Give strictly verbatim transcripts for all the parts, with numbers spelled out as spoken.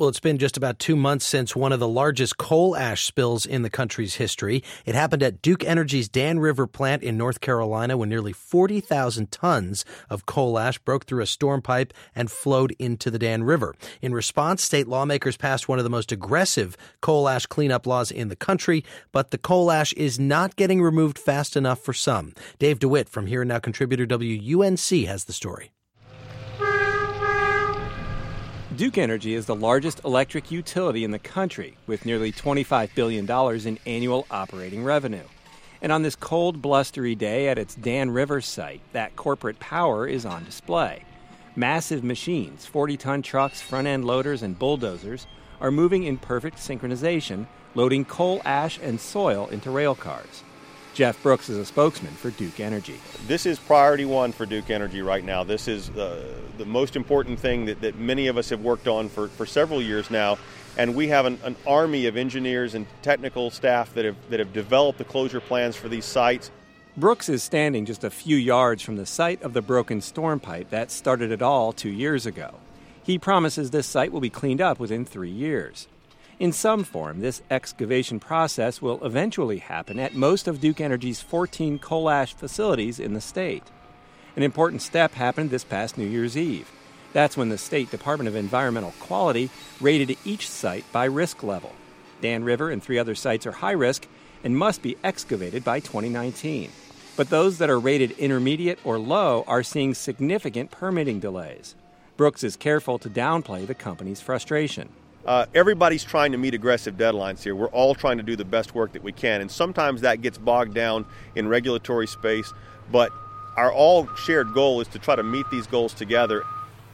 Well, it's been just about two months since one of the largest coal ash spills in the country's history. It happened at Duke Energy's Dan River plant in North Carolina when nearly forty thousand tons of coal ash broke through a storm pipe and flowed into the Dan River. In response, state lawmakers passed one of the most aggressive coal ash cleanup laws in the country, but the coal ash is not getting removed fast enough for some. Dave DeWitt from Here and Now contributor W U N C has the story. Duke Energy is the largest electric utility in the country, with nearly twenty-five billion dollars in annual operating revenue. And on this cold, blustery day at its Dan River site, that corporate power is on display. Massive machines, forty-ton trucks, front-end loaders, and bulldozers are moving in perfect synchronization, loading coal ash and soil into rail cars. Jeff Brooks is a spokesman for Duke Energy. This is priority one for Duke Energy right now. This is uh, the most important thing that, that many of us have worked on for, for several years now. And we have an, an army of engineers and technical staff that have, that have developed the closure plans for these sites. Brooks is standing just a few yards from the site of the broken storm pipe that started it all two years ago. He promises this site will be cleaned up within three years. In some form, this excavation process will eventually happen at most of Duke Energy's fourteen coal ash facilities in the state. An important step happened this past New Year's Eve. That's when the State Department of Environmental Quality rated each site by risk level. Dan River and three other sites are high risk and must be excavated by twenty nineteen. But those that are rated intermediate or low are seeing significant permitting delays. Brooks is careful to downplay the company's frustration. Uh, everybody's trying to meet aggressive deadlines here. We're all trying to do the best work that we can, and sometimes that gets bogged down in regulatory space, but our all shared goal is to try to meet these goals together.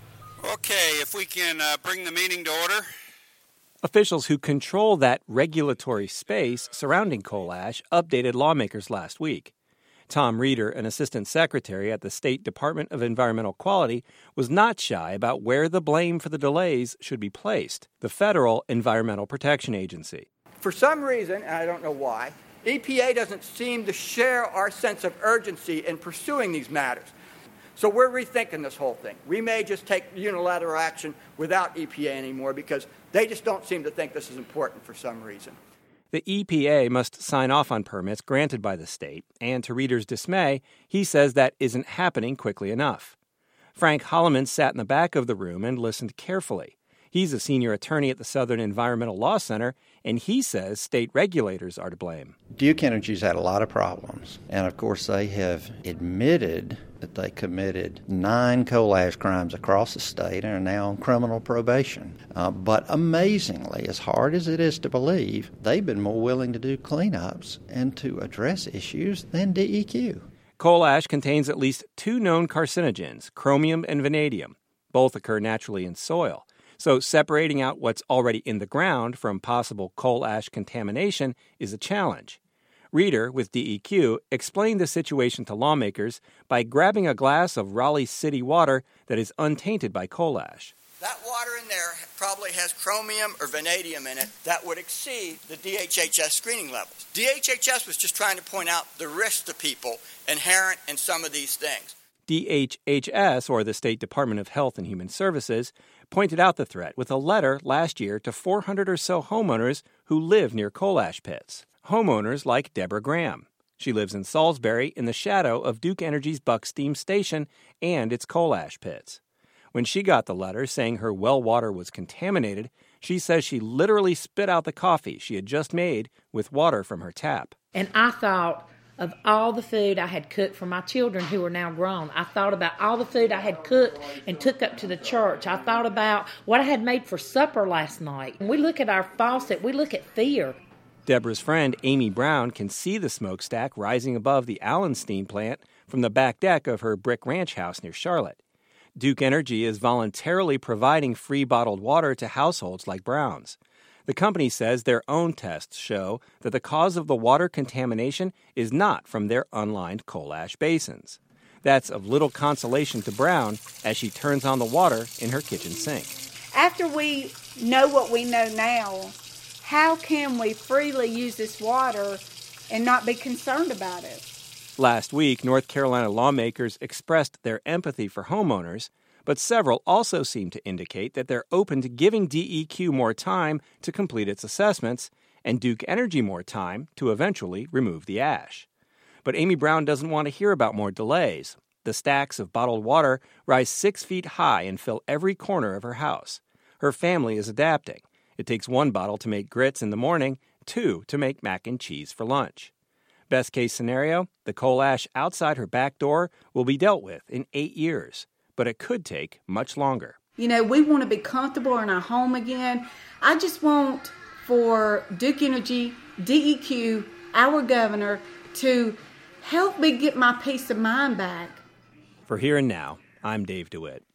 Okay, if we can uh, bring the meeting to order. Officials who control that regulatory space surrounding coal ash updated lawmakers last week. Tom Reeder, an assistant secretary at the State Department of Environmental Quality, was not shy about where the blame for the delays should be placed: the federal Environmental Protection Agency. For some reason, and I don't know why, E P A doesn't seem to share our sense of urgency in pursuing these matters. So we're rethinking this whole thing. We may just take unilateral action without E P A anymore because they just don't seem to think this is important for some reason. The E P A must sign off on permits granted by the state, and to Reeder's dismay, he says that isn't happening quickly enough. Frank Holloman sat in the back of the room and listened carefully. He's a senior attorney at the Southern Environmental Law Center, and he says state regulators are to blame. Duke Energy's had a lot of problems, and of course they have admitted that they committed nine coal ash crimes across the state and are now on criminal probation. Uh, but amazingly, as hard as it is to believe, they've been more willing to do cleanups and to address issues than D E Q. Coal ash contains at least two known carcinogens, chromium and vanadium. Both occur naturally in soil. So separating out what's already in the ground from possible coal ash contamination is a challenge. Reeder, with D E Q, explained the situation to lawmakers by grabbing a glass of Raleigh city water that is untainted by coal ash. That water in there probably has chromium or vanadium in it that would exceed the D H H S screening levels. D H H S was just trying to point out the risk to people inherent in some of these things. D H H S, or the State Department of Health and Human Services, pointed out the threat with a letter last year to four hundred or so homeowners who live near coal ash pits. Homeowners like Deborah Graham. She lives in Salisbury in the shadow of Duke Energy's Buck Steam Station and its coal ash pits. When she got the letter saying her well water was contaminated, she says she literally spit out the coffee she had just made with water from her tap. And I thought of all the food I had cooked for my children who are now grown. I thought about all the food I had cooked and took up to the church. I thought about what I had made for supper last night. When we look at our faucet, we look at fear. Deborah's friend, Amy Brown, can see the smokestack rising above the Allen Steam plant from the back deck of her brick ranch house near Charlotte. Duke Energy is voluntarily providing free bottled water to households like Brown's. The company says their own tests show that the cause of the water contamination is not from their unlined coal ash basins. That's of little consolation to Brown as she turns on the water in her kitchen sink. After we know what we know now, how can we freely use this water and not be concerned about it? Last week, North Carolina lawmakers expressed their empathy for homeowners, But several also seem to indicate that they're open to giving D E Q more time to complete its assessments and Duke Energy more time to eventually remove the ash. But Amy Brown doesn't want to hear about more delays. The stacks of bottled water rise six feet high and fill every corner of her house. Her family is adapting. It takes one bottle to make grits in the morning, two to make mac and cheese for lunch. Best case scenario, the coal ash outside her back door will be dealt with in eight years, but it could take much longer. You know, we want to be comfortable in our home again. I just want for Duke Energy, D E Q, our governor, to help me get my peace of mind back. For Here and Now, I'm Dave DeWitt.